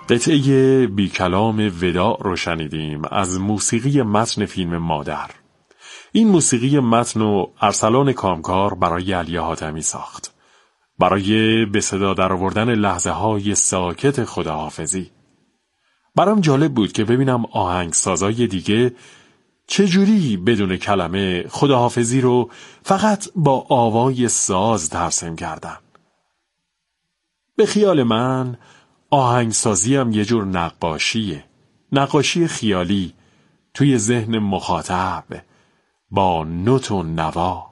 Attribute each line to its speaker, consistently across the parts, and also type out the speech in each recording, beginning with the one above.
Speaker 1: قطعه بی کلام وداع رو شنیدیم از موسیقی متن فیلم مادر. این موسیقی متن و ارسلان کامکار برای علی حاتمی ساخت، برای به صدا درآوردن لحظه های ساکت خداحافظی. برام جالب بود که ببینم آهنگسازای دیگه چجوری بدون کلمه خداحافظی رو فقط با آوای ساز ترسیم کردن. به خیال من آهنگسازی هم یه جور نقاشیه، نقاشی خیالی توی ذهن مخاطب با نوت و نوا.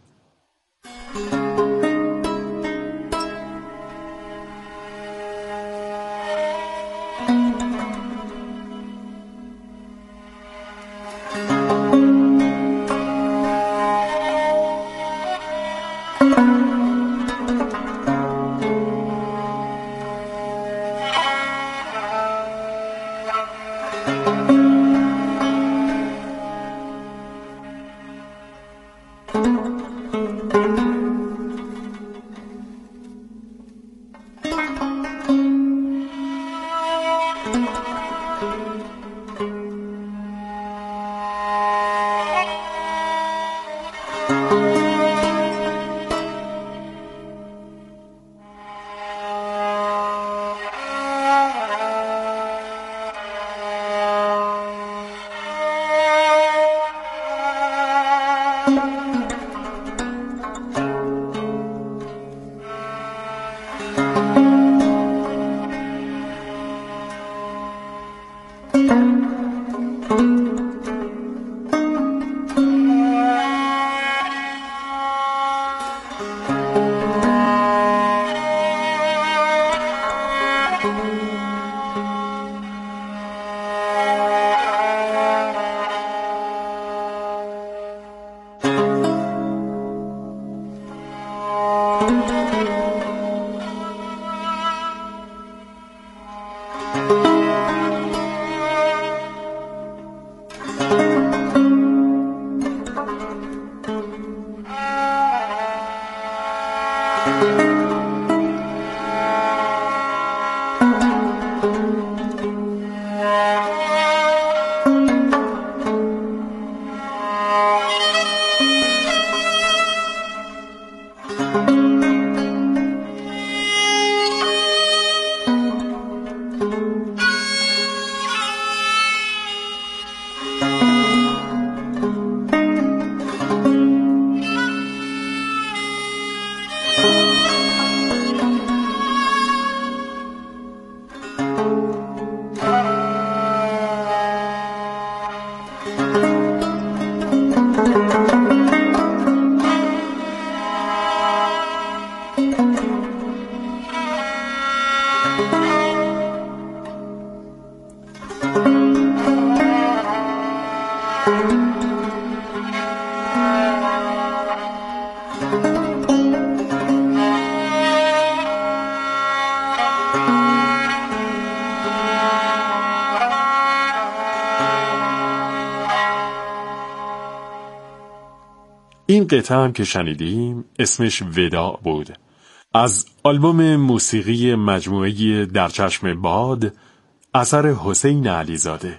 Speaker 1: این قطعه هم که شنیدیم اسمش وداع بود، از آلبوم موسیقی مجموعه در چشم باد اثر حسین علیزاده.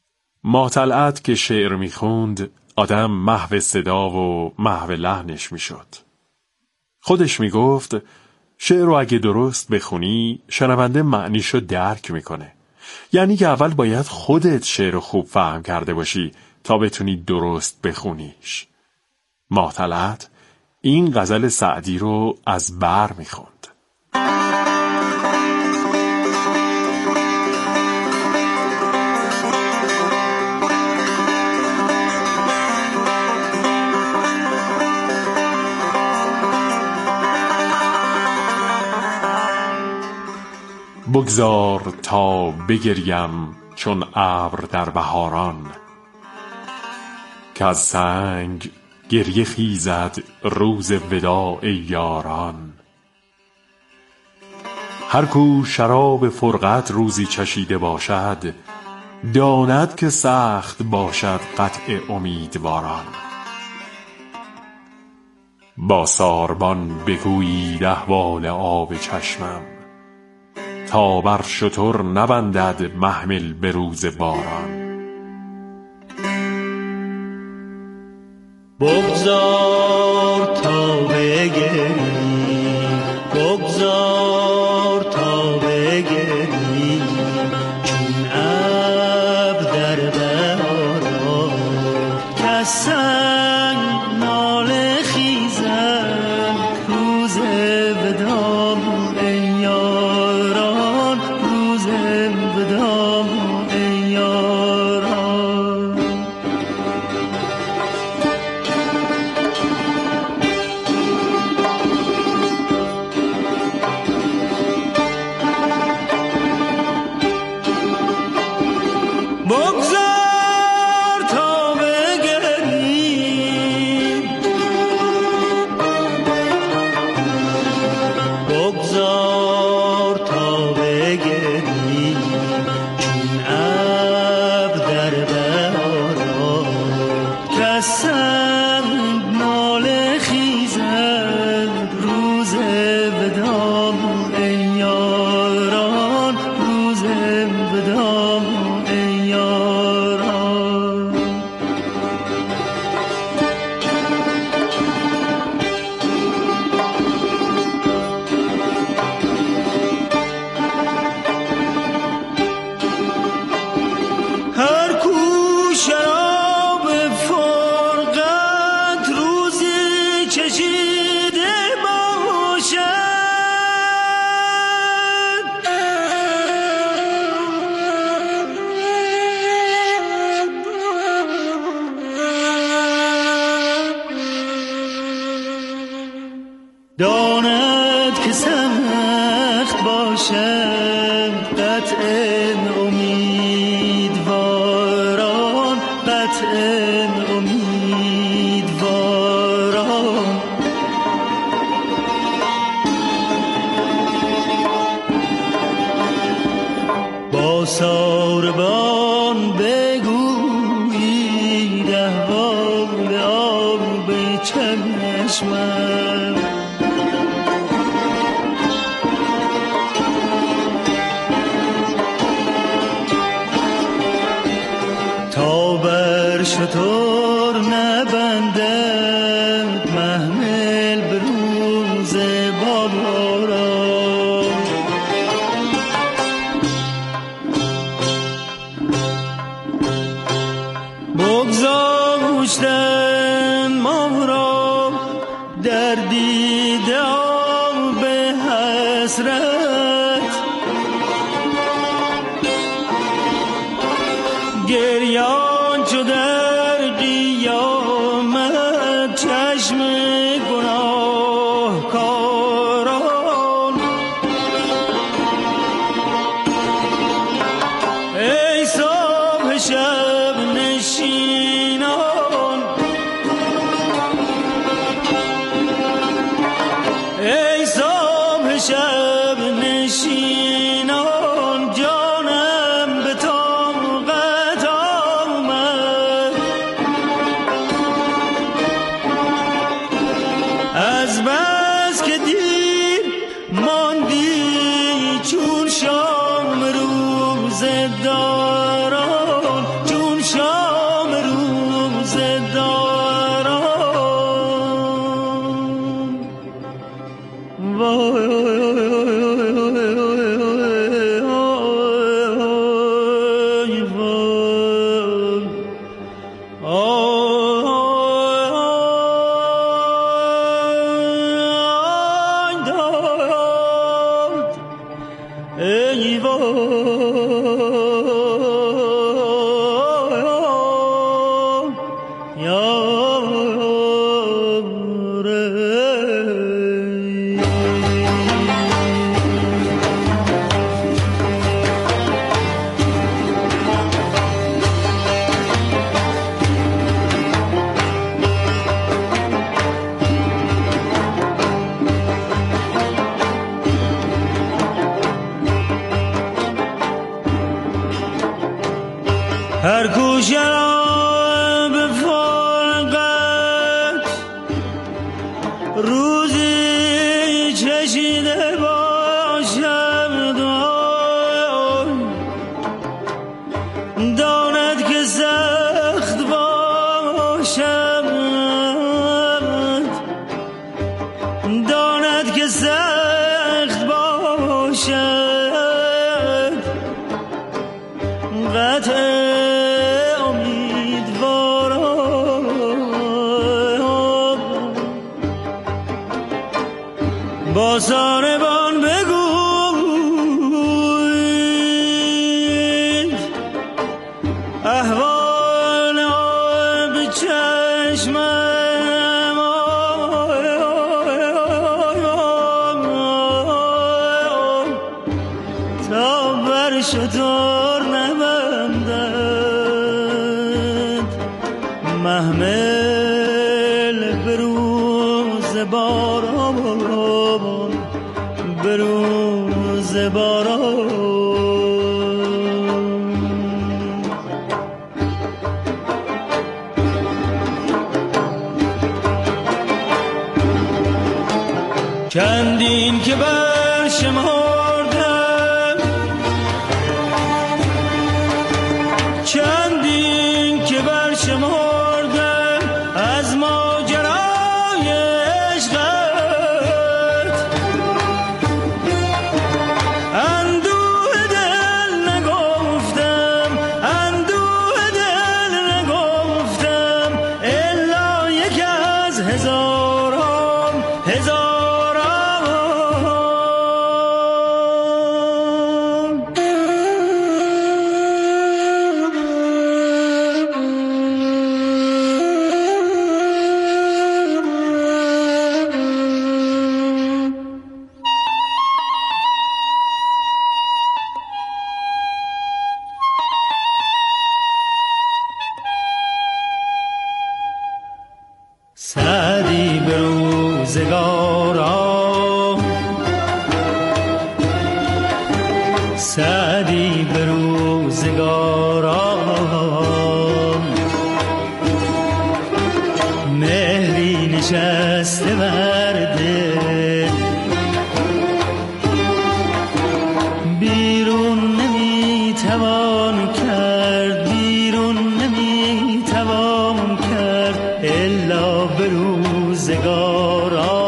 Speaker 1: ماه طلعت که شعر میخوند آدم محو صدا و محو لحنش میشد. خودش میگفت شعر رو اگه درست بخونی شنونده معنیشو درک میکنه، یعنی که اول باید خودت شعر خوب فهم کرده باشی تا بتونی درست بخونیش. ماه طلعت این غزل سعدی رو از بر میخوند. بگذار تا بگریم چون ابر در بهاران، که از سنگ گریه خیزد روز وداع یاران. هر کو شراب فرقت روزی چشیده باشد، داند که سخت باشد قطع امیدواران. با ساربان بگویید احوال آب چشمم، تا بر شتر نبندد محمل به روز باران.
Speaker 2: بگذار تا بگری، بگذار تا بگری، چون اب در بهاران کز سنگ ناله خیزد روز وداع ای یاران، روز وداع ای یاران. بگذار تا بگری، بگذار تا بگری، چون اب در بهاران کز سنگ ناله خیزد روز وداع ای یاران، روز وداع ای یاران. هر کو شراب فرقت روزی چشیده باشد، داند که سخت باشد قطع امیدواران، قطع امیدواران. با ساربان بگویید احوال آب چشمم، تا بر شتر نبندد محمل به روز باران. بگذاشتن ما را در دیده آب حسرت، گریان چو در قیامت چشم گناهکاران. ای صبح شب نشینان، ای صبح شب نشینان، جانم به طاقت آمد از بس که دیر ماندی چون شام روز داران، چون شام روز داران. وای ای هر کو شراب فرقت روزی چشیده باشد با ساربان بگوی احوال آب چشمم تا بر شتر نبندد محمل بروز باران بروز باران چندین که برشمردم چندین که برشمردم از ماجرای عشقت اندوه دل نگفتم اندوه دل نگفتم الا یک از هزاران سعدی به روزگارا سعدی به روزگارا مهری نشسته بر دل بیرون نمیتوان کرد بیرون نمیتوان کرد الا به روزگارا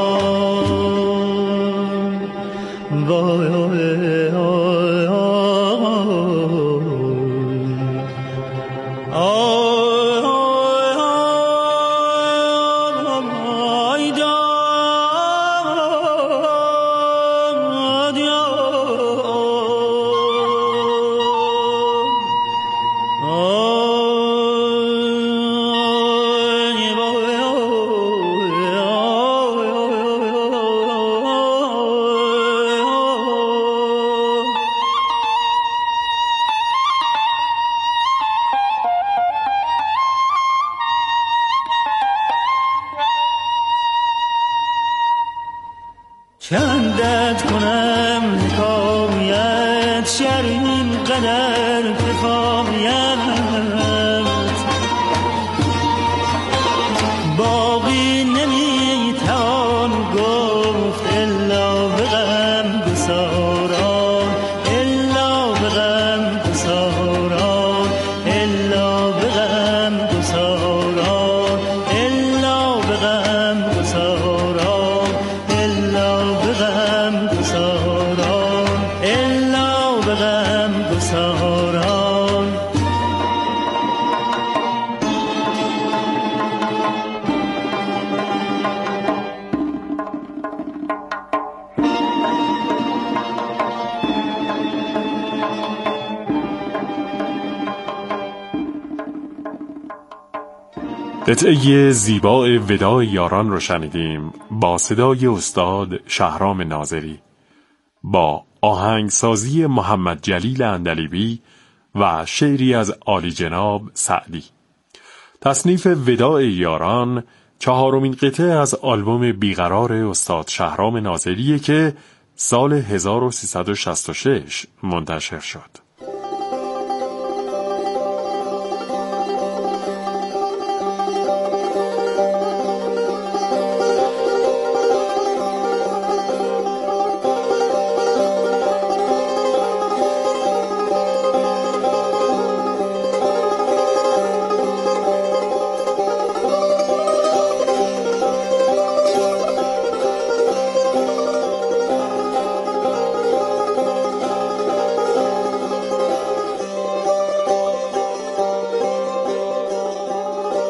Speaker 2: چندت کنم حکایت شرین قدر کفایت باقی نمیتوان گفت الا به غم گساران الا به غم گساران الا به غم گساران الا به غم گساران الا به غم گساران الا به غم گساران
Speaker 1: قطعه زیبای وداع یاران رو شنیدیم با صدای استاد شهرام ناظری با آهنگسازی محمد جلیل اندلیبی و شعری از عالی جناب سعدی. تصنیف وداع یاران چهارمین قطعه از آلبوم بیقرار استاد شهرام ناظریه که سال 1366 منتشر شد.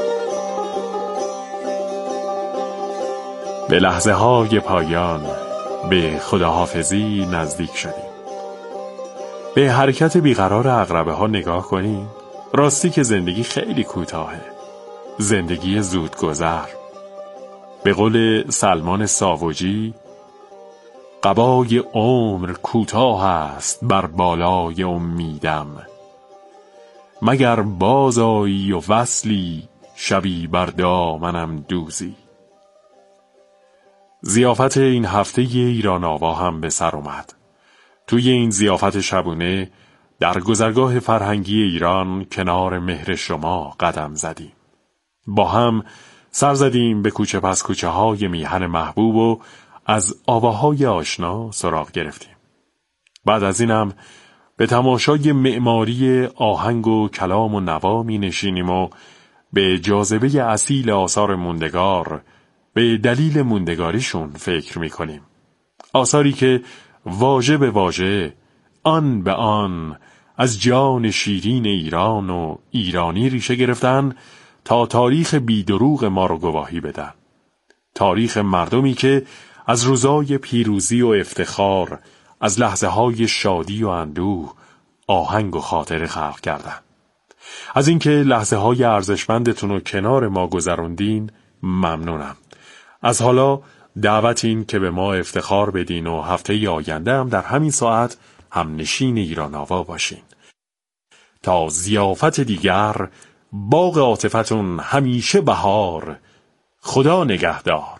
Speaker 1: به لحظه های پایان به خداحافظی نزدیک شدیم. به حرکت بیقرار عقربه ها نگاه کنیم. راستی که زندگی خیلی کوتاهه. زندگی زودگذر. به قول سلمان ساوجی، قبای عمر کوتاه است بر بالای امیدم، مگر بازایی و وصلی شبی بر دامنم دوزی. ضیافت این هفته ایران آوا هم به سر اومد. توی این ضیافت شبونه در گذرگاه فرهنگی ایران کنار مهر شما قدم زدیم. با هم سر زدیم به کوچه پس کوچه های میهن محبوب و از آواهای آشنا سراغ گرفتیم. بعد از اینم به تماشای معماری آهنگ و کلام و نوا می نشینیم و به جاذبه اصیل آثار موندگار، به دلیل موندگاریشون فکر می کنیم. آثاری که واژه به واژه، آن به آن از جان شیرین ایران و ایرانی ریشه گرفتن تا تاریخ بیدروغ ما رو گواهی بدن. تاریخ مردمی که از روزای پیروزی و افتخار، از لحظه های شادی و اندوه آهنگ و خاطره خلق کردن. از اینکه لحظه های ارزشمندتون رو کنار ما گذروندین ممنونم. از حالا دعوت این که به ما افتخار بدین و هفته آینده هم در همین ساعت هم نشین ایران آوا باشین. تا ضیافت دیگر، باغ عاطفتون همیشه بهار. خدا نگهدار.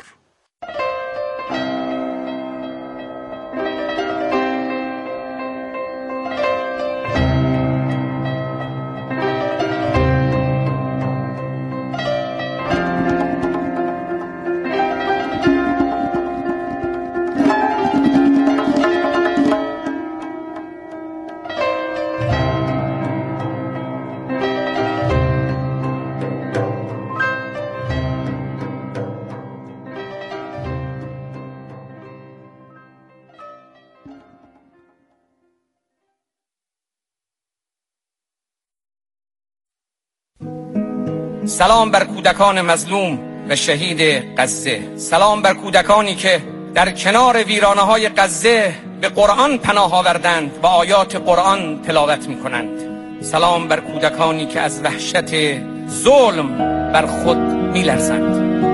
Speaker 3: سلام بر کودکان مظلوم و شهید غزه. سلام بر کودکانی که در کنار ویرانه‌های غزه به قرآن پناه آوردند و آیات قرآن تلاوت می‌کنند. سلام بر کودکانی که از وحشت ظلم بر خود می‌لرزند.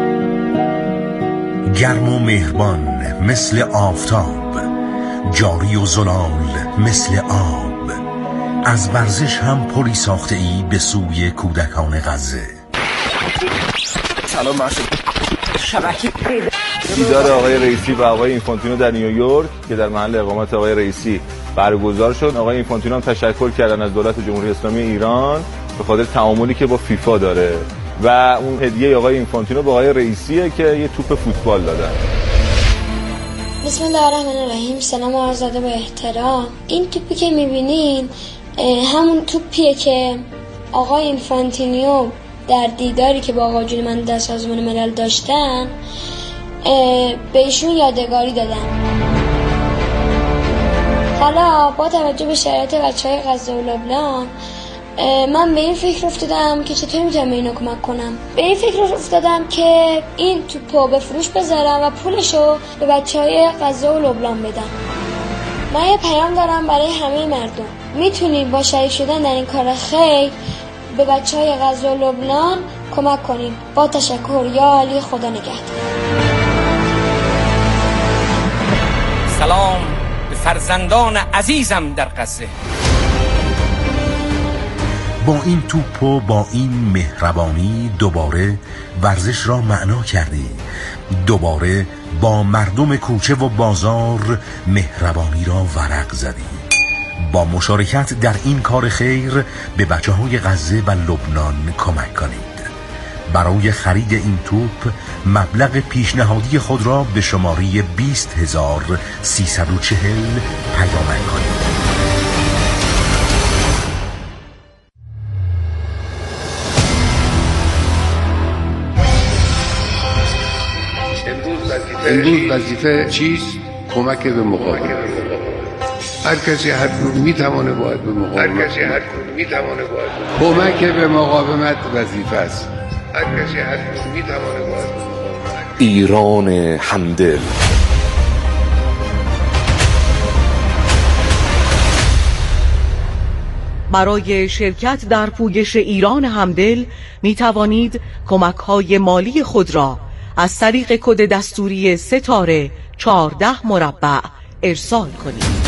Speaker 4: گرم و مهربان مثل آفتاب، جاری و زلال مثل آب، از ورزش هم پلی ساخته ای به سوی کودکان غزه.
Speaker 5: سلام مرشد دیدار آقای رئیسی و آقای اینفانتینو در نیویورک که در محل اقامت آقای رئیسی برگزار شد. آقای اینفانتینو هم تشکر کردن از دولت جمهوری اسلامی ایران به خاطر تعاملی که با فیفا داره و اون هدیه آقای اینفانتینو به آقای رئیسیه که یه توپ فوتبال دادن.
Speaker 6: بسم الله الرحمن الرحیم. سلام و عرض ادب و احترام. این توپی که میبینین همون توپیه که آقای اینفانتینیو در دیداری که با آقا جون من در سازمان ملل داشتن به ایشون یادگاری دادن. حالا با توجه به شرایط بچهای غزه و لبنان من به این فکر افتادم که چطور میتونم به اینا کمک کنم. به این فکر افتادم که این توپو به فروش بذارم و پولشو به بچهای غزه و لبنان بدم. من یه پیام دارم برای همه مردم. میتونیم با شریک شدن در این کار خیر به بچهای غزه و لبنان کمک کنیم. با تشکر. یا علی. خدا نگهدار.
Speaker 3: سلام به فرزندان عزیزم در غزه.
Speaker 4: با این توپ و با این مهربانی دوباره ورزش را معنا کردی. دوباره با مردم کوچه و بازار مهربانی را ورق زدی. با مشارکت در این کار خیر به بچه‌های غزه و لبنان کمک کنید. برای خرید این توپ مبلغ پیشنهادی خود را به شماره 20340 پیامک کنید.
Speaker 7: امروز وظیفه چیست؟ کمک به مقاومت. هر کسی حتما میتونه باید به مقاومت. کمک به مقاومت وظیفه است. هر کسی حتما میتونه باید به مقاومت.
Speaker 8: ایران همدل. برای شرکت در پویش ایران همدل می توانید کمک‌های مالی خود را از طریق کد دستوری ستاره 14 مربع ارسال کنید.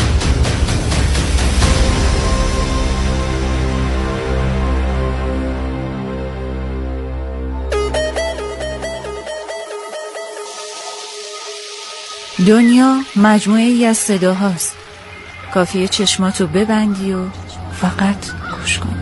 Speaker 9: دنیا مجموعه‌ای از صداهاست. کافیه چشماتو ببندی و فقط گوش کن.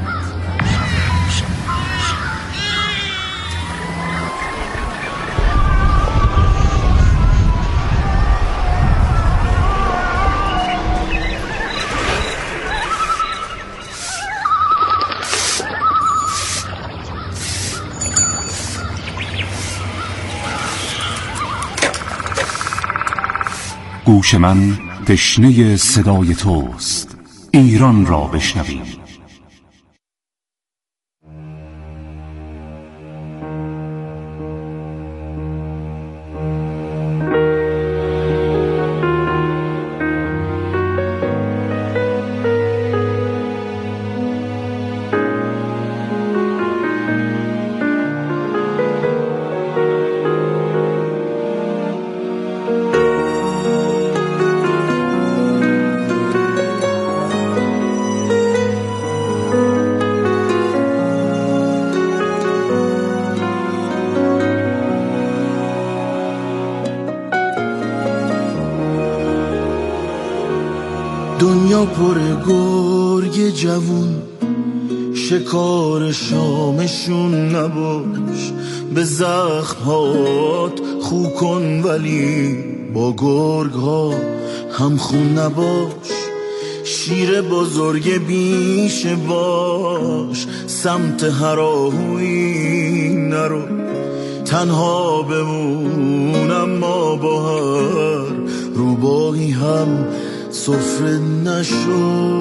Speaker 10: گوش من تشنه صدای توست. ایران را بشنویم.
Speaker 11: دنیا پر گرگ جوون، شکار شامشون نباش. به زخمات خو کن ولی با گرگ ها هم خون نباش. شیر بزرگ بیشه باش، سمت هراهوی نرو. تنها بمون اما با هر روباهی هم سفره نشو.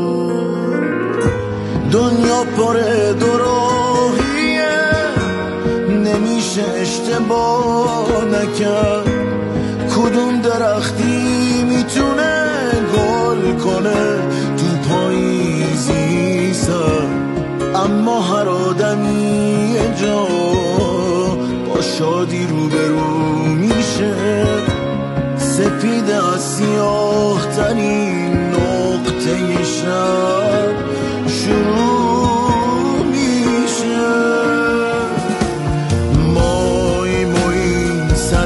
Speaker 11: دنیا پر دوراهیه، نمیشه اشتباه نکرد. کدوم درختی میتونه گل کنه تو پاییزی سر؟ اما هر آدمی یه جا با شادی روبرو میشه. سپید از سیاه ترین نقطه شب شروع میشه. مای سر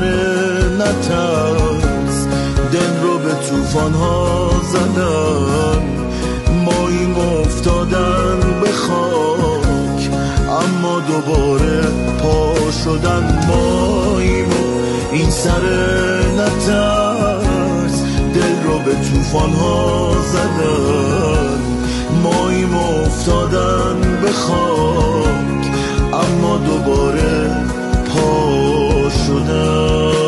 Speaker 11: نترس، دل رو به طوفان ها زدن. ماییم افتادن به خاک اما دوباره پا شدن. ماییم این سر نترس، دل رو به طوفان ها زدن. ماییم افتادن به خاک اما دوباره پا شدن.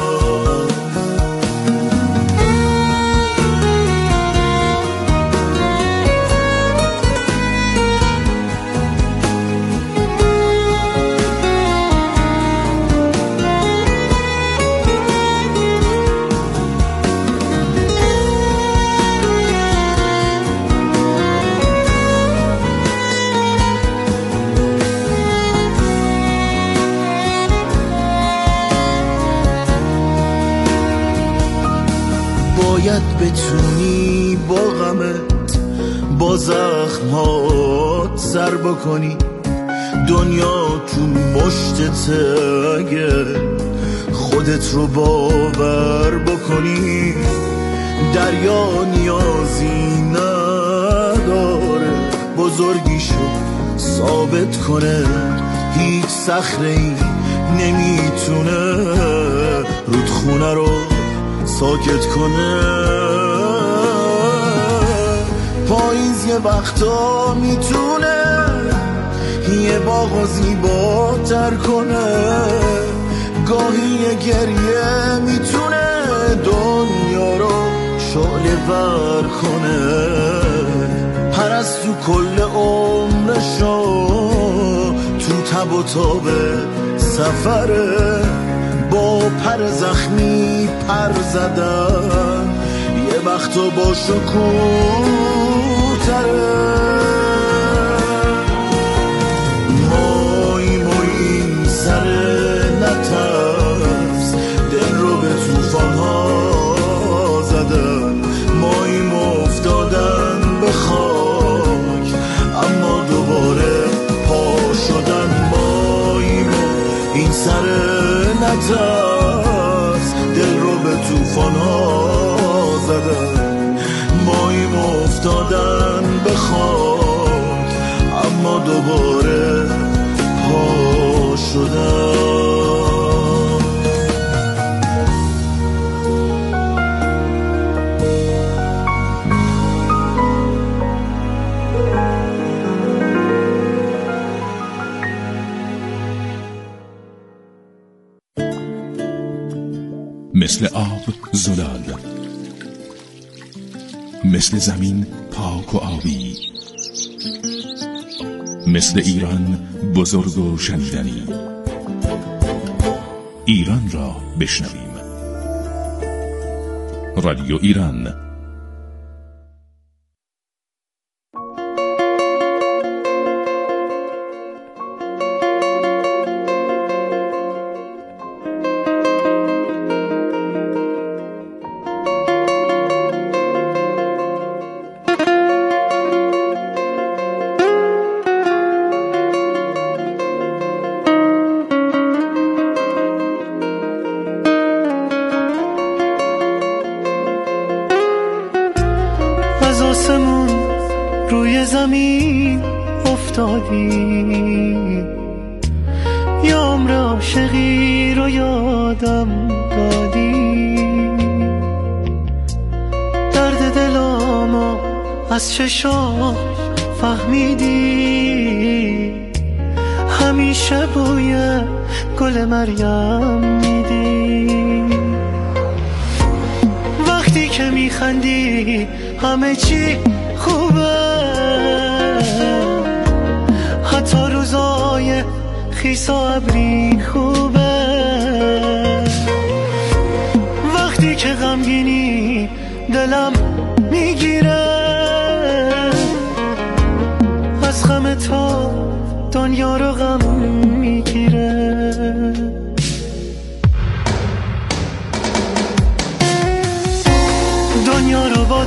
Speaker 11: باید بتونی با غمت با زخمات سر بکنی. دنیا تو مشتت اگه خودت رو باور بکنی. دریا نیازی نداره بزرگیشو ثابت کنه. هیچ صخره‌ای نمیتونه رودخونه رو ساکت کنه. پاییز یه وقتا میتونه یه باغ زیباتر کنه. گاهی یه گریه میتونه دنیا رو شعله ور کنه. پرستو کل عمرشو تو تب و تاب سفره. با پر زخمی پر زدن یه وقتا با شکوه تره. افتادن به خاک، اما دوباره پا شدن.
Speaker 12: مثل آب زلال، مثل زمین پاک و آبی، مثل ایران بزرگ و شنیدنی. ایران را بشنویم. رادیو ایران.
Speaker 2: روی زمین افتادی، یا عمر عاشقی رو یادم دادی. درد دلامو از چشام فهمیدی، همیشه بوی گل مریم میدی. وقتی که میخندی همه چی خوبه، حتی روزای خیس و ابری خوبه. وقتی که غمگینی دلم میگیره، از غم تو دنیا رو غم میگیره.